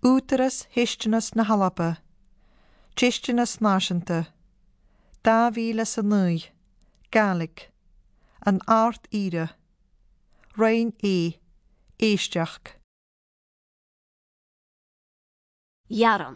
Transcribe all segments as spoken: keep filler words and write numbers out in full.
Úteras histenas na halapa, tistenas náisianta, dá mhíle sa nui, Gaelic, an art ire, rain é, éisteach. Jaran.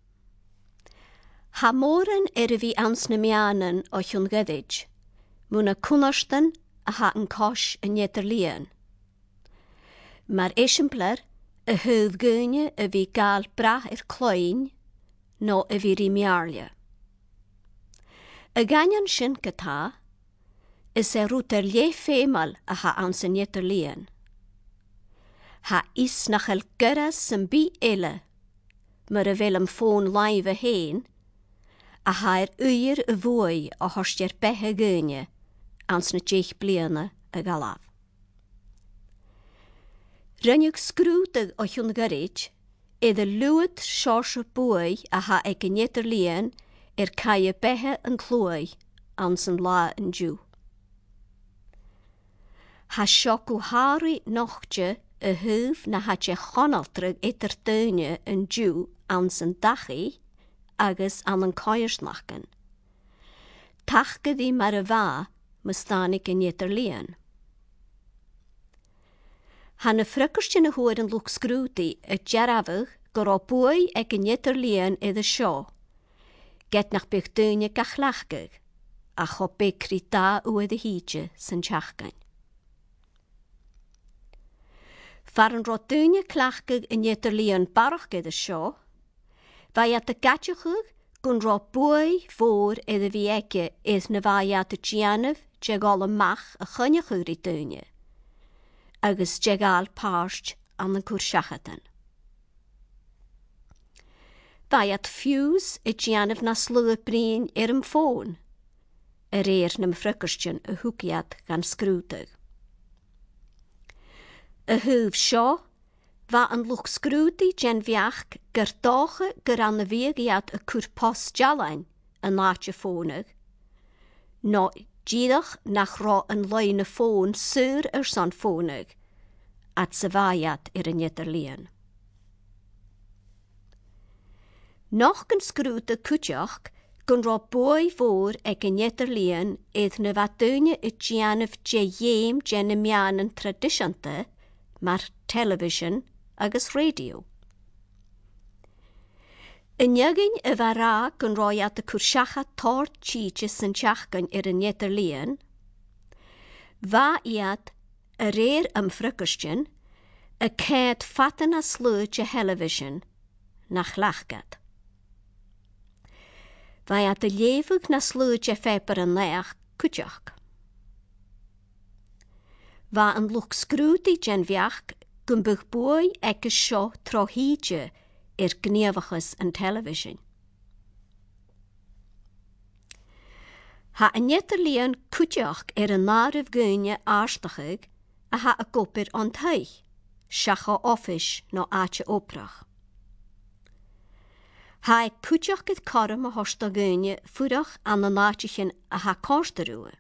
Ha moren er vi ans na mianen o chun gyddig, muna kunnastan a ha an kosh en jetterlien. Maar esimpler, a höfgönje a vi gal brach er kloin, no a vi rimiarlia. A ganyan sin gata, is er ruter lie femal a ha ans en jetterlien. Ha is nach el gyrras sy'n bi ele, maar a vel am ffôn laive heen, a ha er uier y fwy o hostir behe gynje, ans na jeich bliana a galaf. Rynnig sgrwtig o chwn gyrrig, iddo lwyd siors o bwy a ha ag yn jetterlien er caia behe yn clwy, ans yn la yn jw. Ha siocu hari nochtje y hyf na ha je chonaltrug etter dynje yn jw ans yn dachi, agus an yn coiersnachen. Tachgyd i mar y fa, mystanig yn jetterlien. Han y frykyrstyn y hwyr yn lwg sgrwdi y jarafyg gyro bwy ag yn jetterlien iddo sio, get nach bych dynje gachlachgyg, a cho becri da uwyd y hydje sy'n chachgan. Far yn rod dynje clachgyg yn jetterlien barach iddo sio, Vai at y gadwchwg gwn ro bwy fôr iddo fi ege is na vai at y gianaf jegal y mach a chynnychwr i dynje, agus jegal parst an y cwrsiachatan. Vai at fuse y gianaf na slwy brin ir ym ffôn, yr eir na mfrykyrstyn y hwgiad gan sgrwtig. Y hyf sio, Va an lwch sgrwdi gen fiach gyrdoche gyr an y fiagiad y cwrpos jalain yn laatje ffônig, no gydach nach ro yn loin y ffôn syr yr son ffônig, at syfaiad i'r yn jetterlien. Noch gan sgrwdi cwtioch gwn ro bwy fôr ag yn jetterlien idd na va dynja y gianaf je jem gen y mian yn tradisiante, mar television, agus radio. Yn ygyn y fara gyn roi at y cwrsiacha tord chीche sy'n chachgan i'r yn jetterlien, va iad y reir ymfrykyrstyn y ced fatan a slwyd y television nach lachgad. Va iad y llefwg na slwyd y feber yn leach cwtioch. Va yn lwch sgrwdi gen fiach gwn bych bwy ag y sio tro hydje i'r gniafachus yn television. Ha yn jetterlien cwtioch er yn narif gynje aarstachig a ha y gopir ond hei, siach o offish no aatje oprach. Ha y cwtioch gyda corym o hosta gynje fwrach an y naatjechen a ha korsterúe.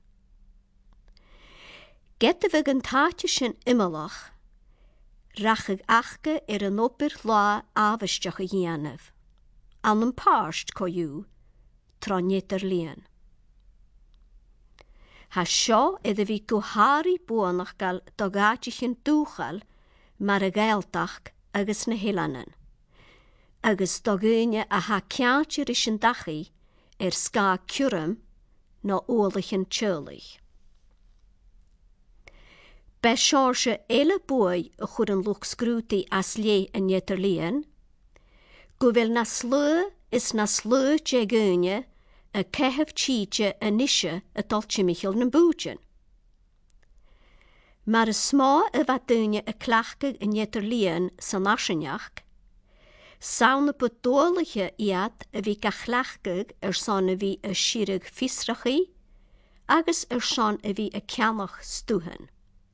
Get y fyg yn taatje sy'n imelach, rachig achge er yn opir la afystach y hianaf, an yn parst co yw, tron jetterlien. Ha sio iddo fi gwhari bwynach gael dogatich yn dwchal mar y gaeltach agus na hilanen, agus dogynja a ha ciantir is yn dachi er ska cwrym no olich yn tjölich. Be siorse ele bwy y chwr yn lwch sgrwti as lie yn jetterlien, gwyl na slwy is na slwy je gynje y cehef chीche yn isio y dolche michel yn bwydjen. Mar y sma y fadynje y clachgig yn jetterlien sy'n asianach, sawn y bedolige iad y fi gachlachgig er son y fi y sirig fisrachi, agus er son y fi y cianach stwhen.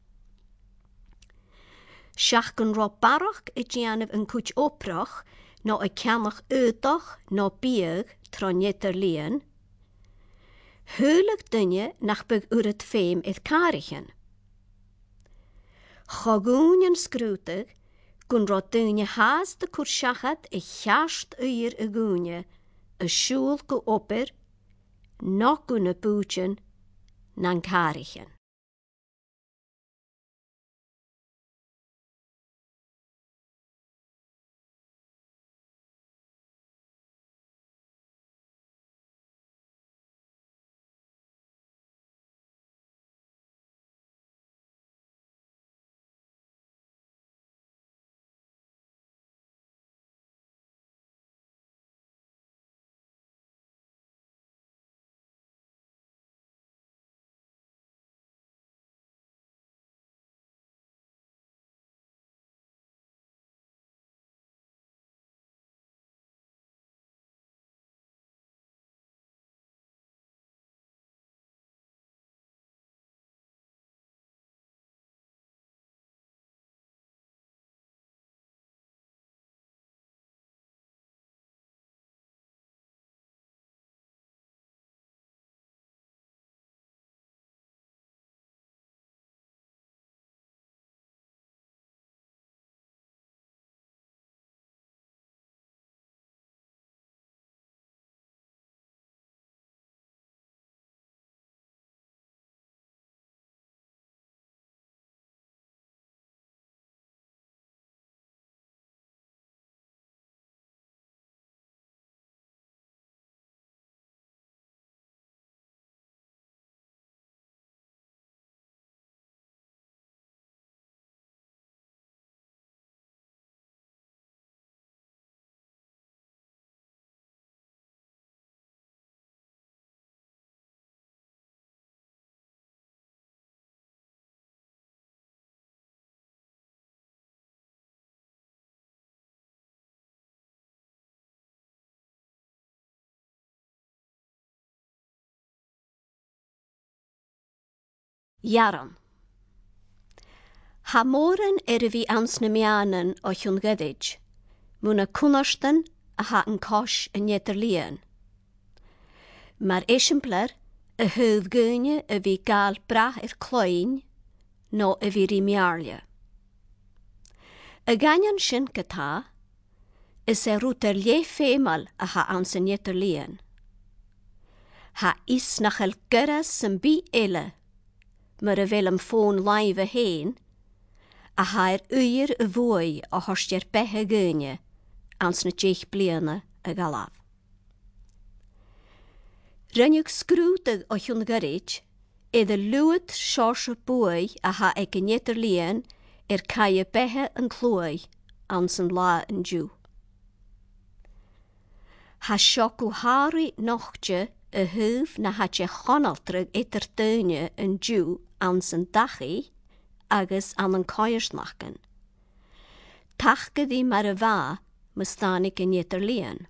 Siach gan ro barach y gianaf yn cwch oprach no y cianach ydach no bieg tron jetterlien, hylig dynje nach byg ur het feim idd carichen. Chagún yn sgrwtig gwn ro dúine haas de cwrsiachad y chast uir y gŵne, y siŵl go oper, no gwn y bwtyn, na'n carichen. Jaram. Ha moren er vi ans na mianen o chun gyddig, muna kunnarsten a ha yn kosh yn jetterlien. Mar esimpler y hydd gynne y vi gael brach er cloin, no y vi rimiarlia. Y ganyan sin gyta, is er rwter lie femal a ha ans yn jetterlien. Ha is nachel gyras sy'n bi ele, mar y fel am ffôn laif y hen, a haer uir y fwy o horstier behe gynne, ans na jeich bliana y galaf. Rynnig sgrwtig o chwn gyrrig, iddo lwyd siors y bwy a ha ag yn jetterlien er cae y behe yn clwy, ans yn la yn diw. Ha sioc o hari nochtje y hyf na ha je chonaltrig etter dyne yn diw ans yn dachi, agus an yn coersnachen. Tachgyd i mar y fa, mystanig yn jetterlien.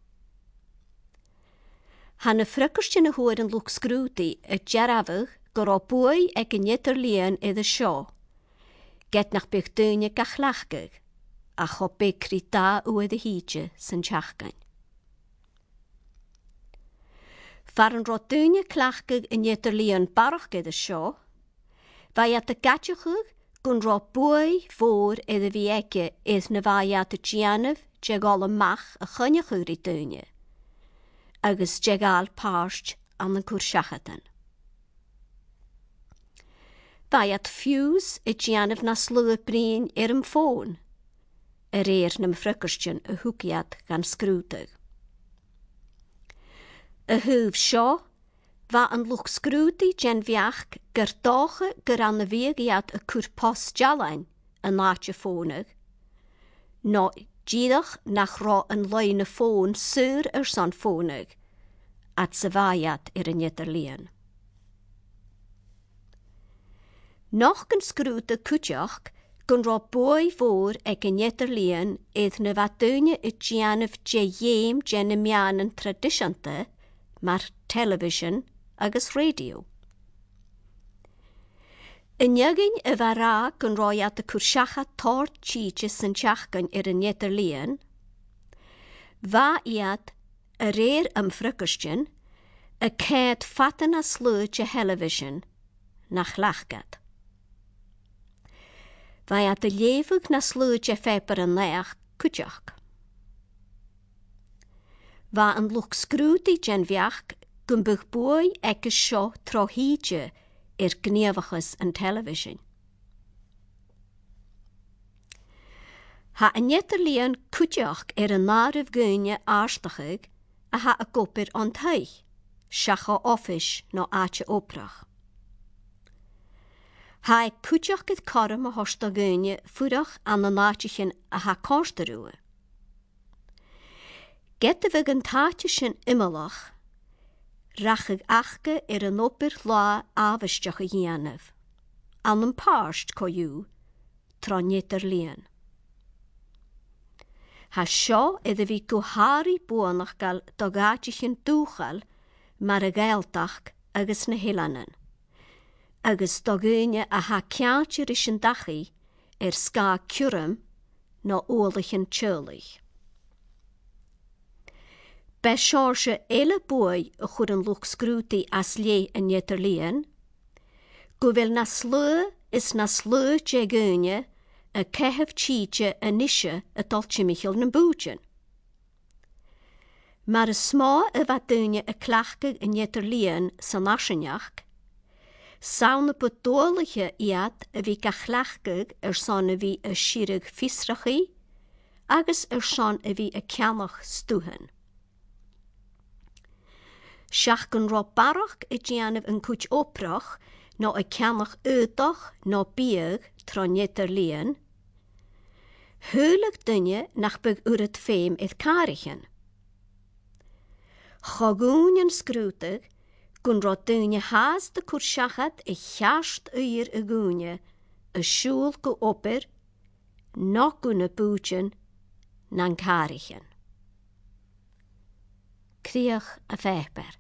Han y ffrygwrstyn y hwyr yn lwg sgrwdi y jarafych gyro bwy ag yn jetterlien iddo sio, get nach bych dyne gachlachgyg, a cho bych cri da uwyd y hydje sy'n chachgan. Faran ro dyne clachgyg yn jetterlien barach gyda sio, Vai at y gadwchwg gwn ro bwy fôr iddo fi ege idd na vai at y gianaf jegol y mach y chynnychwr i dyne, agos jegal parst an y cwrsiachatan. Vai at ffiws y gianaf na slwyd brin er ym ffôn, yr eir na mfrygwrstyn y hwgiad gan sgrwdig. Y hyf sio, va yn lwch sgrwdi gen fiach gyr doche gyr an y fiagiad y cwrpos jalain yn laatje ffônig, no gydach nach ro yn loin y ffôn syr yr son ffônig, at syfaiad i'r yn jetterlien. Noch yn sgrwd y cwtioch, gyn ro bwy fôr ag yn jetterlien idd na va dyne y gianaf je jem gen y mian yn tradisiante, mar television, agus radio. Yn ygyn y fara gyn roi at y cwrsiacha tord chíche sy'n chachgan i'r yn jetterlien, va iad y reir ymfrygwrstyn y ced fatan a slwyd y television nach lachgad. Vai at y lefwg na slwyd e feber yn leach cwtiach. Va yn lwch sgrwdi genfiach gymbych bwy ag y sio trohidje i'r gniafachus yn television. Ha yn Nederlian cwtiach er yn narif gynne aarstachig a ha y gopir ond hei, siach o offish no aatje oprach. Ha y cwtiach gyda corym o hosta gynne fwrach an y naatjichin a ha korsterúe. Gette we een taartje immelach, rachig achke er een opper la avestjach jianef, an een paarst koju, tronjeter lien. Ha sjo edde vi kuhari boanach gal dogatjichin duchal, maar a geldach agus na hilanen. Agus dogunje a ha kjaantje rishin dachi, er ska kurum, no oorlichen tjölich. Be sjorse ele boi a chud an luch scrúti as lé an Nederlian, go vil na slö is na slö je gynne a kehef tjítje a nisje a doltje michel na bújen. Maar a smá a wat dynne a klachke an Nederlian san asenjach, saune bedolige iad a vi ka klachke er sanne vi a shirig fisrachi, agus er san a vi a kiamach stuhen. Siach gan ro barach y gianaf yn cwch oprach, no y ciamach ydach no biag tron Neder Lien, hylig dynne nach byg uret feim eith carichen. Chagún yn sgrwtig, gwn ro dynne haas de cwrsiachat y chast uir y gŵne, y siŵl go oper, no gwn y bwjen na'n carichen. Criach a feber.